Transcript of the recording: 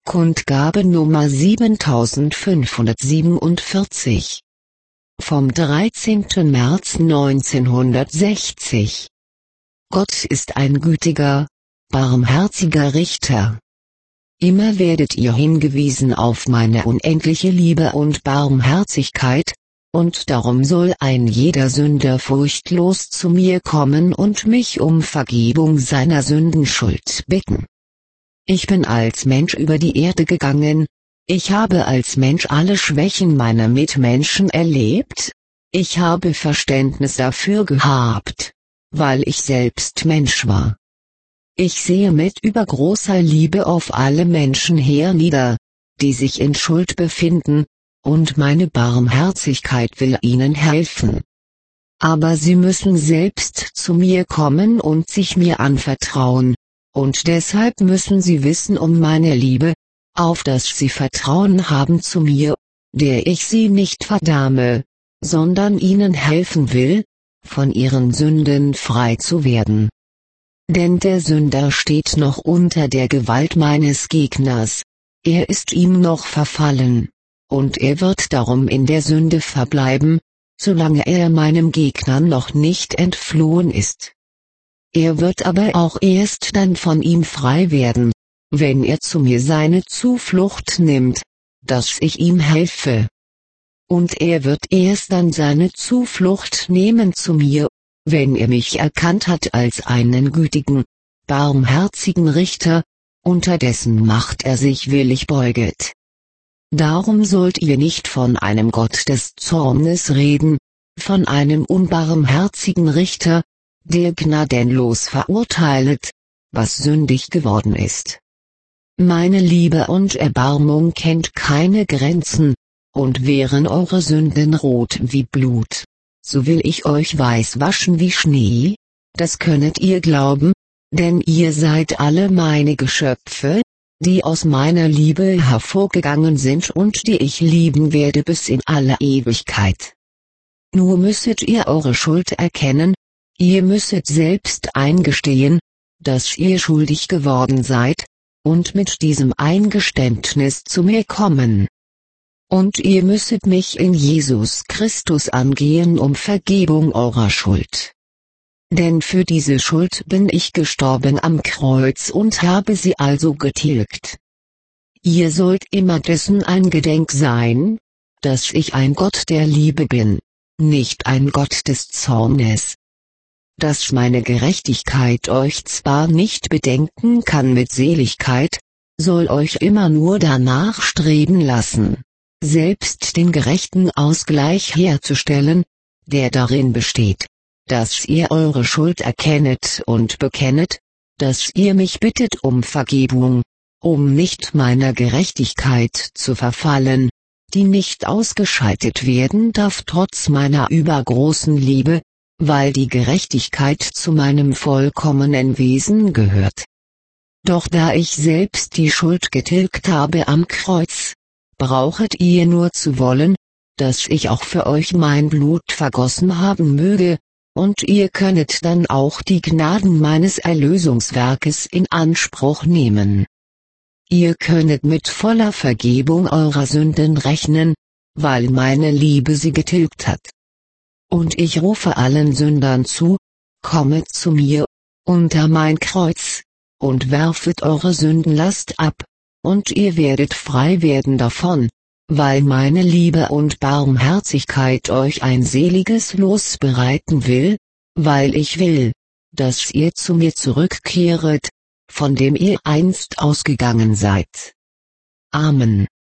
Kundgabe Nummer 7547 vom 13. März 1960. Gott ist ein gütiger, barmherziger Richter. Immer werdet ihr hingewiesen auf meine unendliche Liebe und Barmherzigkeit, und darum soll ein jeder Sünder furchtlos zu mir kommen und mich um Vergebung seiner Sündenschuld bitten. Ich bin als Mensch über die Erde gegangen, ich habe als Mensch alle Schwächen meiner Mitmenschen erlebt, ich habe Verständnis dafür gehabt, weil ich selbst Mensch war. Ich sehe mit übergroßer Liebe auf alle Menschen hernieder, die sich in Schuld befinden, und meine Barmherzigkeit will ihnen helfen. Aber sie müssen selbst zu mir kommen und sich mir anvertrauen, und deshalb müssen sie wissen um meine Liebe, auf dass sie Vertrauen haben zu mir, der ich sie nicht verdamme, sondern ihnen helfen will, von ihren Sünden frei zu werden. Denn der Sünder steht noch unter der Gewalt meines Gegners, er ist ihm noch verfallen, und er wird darum in der Sünde verbleiben, solange er meinem Gegner noch nicht entflohen ist. Er wird aber auch erst dann von ihm frei werden, wenn er zu mir seine Zuflucht nimmt, dass ich ihm helfe. Und er wird erst dann seine Zuflucht nehmen zu mir, wenn er mich erkannt hat als einen gütigen, barmherzigen Richter, unter dessen Macht er sich willig beuget. Darum sollt ihr nicht von einem Gott des Zornes reden, von einem unbarmherzigen Richter, der gnadenlos verurteilet, was sündig geworden ist. Meine Liebe und Erbarmung kennt keine Grenzen, und wären eure Sünden rot wie Blut, so will ich euch weiß waschen wie Schnee, das könnet ihr glauben, denn ihr seid alle meine Geschöpfe, die aus meiner Liebe hervorgegangen sind und die ich lieben werde bis in alle Ewigkeit. Nur müsset ihr eure Schuld erkennen, ihr müsset selbst eingestehen, dass ihr schuldig geworden seid, und mit diesem Eingeständnis zu mir kommen. Und ihr müsset mich in Jesus Christus angehen um Vergebung eurer Schuld. Denn für diese Schuld bin ich gestorben am Kreuz und habe sie also getilgt. Ihr sollt immer dessen eingedenk sein, dass ich ein Gott der Liebe bin, nicht ein Gott des Zornes. Dass meine Gerechtigkeit euch zwar nicht bedenken kann mit Seligkeit, soll euch immer nur danach streben lassen, selbst den gerechten Ausgleich herzustellen, der darin besteht, dass ihr eure Schuld erkennet und bekennet, dass ihr mich bittet um Vergebung, um nicht meiner Gerechtigkeit zu verfallen, die nicht ausgeschaltet werden darf trotz meiner übergroßen Liebe, weil die Gerechtigkeit zu meinem vollkommenen Wesen gehört. Doch da ich selbst die Schuld getilgt habe am Kreuz, brauchet ihr nur zu wollen, dass ich auch für euch mein Blut vergossen haben möge, und ihr könnet dann auch die Gnaden meines Erlösungswerkes in Anspruch nehmen. Ihr könnet mit voller Vergebung eurer Sünden rechnen, weil meine Liebe sie getilgt hat. Und ich rufe allen Sündern zu, kommet zu mir, unter mein Kreuz, und werfet eure Sündenlast ab, und ihr werdet frei werden davon, weil meine Liebe und Barmherzigkeit euch ein seliges Los bereiten will, weil ich will, dass ihr zu mir zurückkehret, von dem ihr einst ausgegangen seid. Amen.